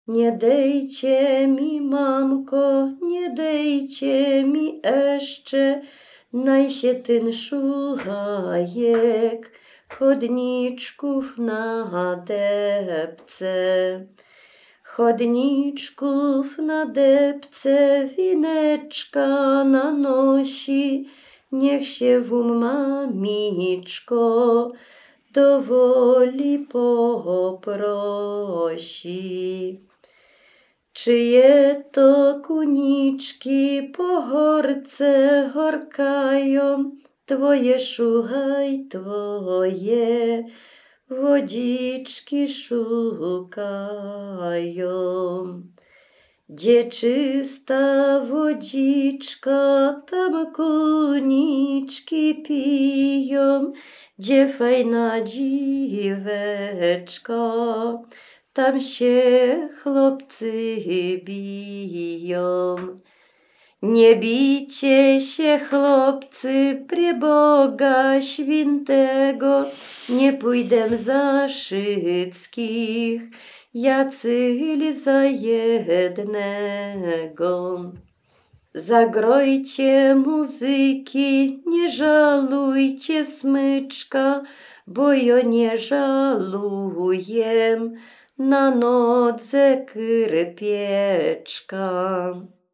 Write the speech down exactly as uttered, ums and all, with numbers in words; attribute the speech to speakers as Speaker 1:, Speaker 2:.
Speaker 1: Nie dejcie mi, mamko, nie dejcie mi jeszcze, naj się ten szulajek chodniczków na depce. Chodniczków na depce wineczka nanosi, niech się wum mamiczko do woli poprosi. Czyje to kuniczki po horce horkają, twoje szukaj, twoje wodziczki szukają. Gdzie czysta wodziczka, tam kuniczki piją, gdzie fajna dziweczka, tam się chłopcy biją. Nie bijcie się, chłopcy, prie Boga świętego, nie pójdę za wszystkich, ja cyli za jednego. Zagrojcie muzyki, nie żalujcie smyczka, bo ja nie żaluję na nodze krypieczka.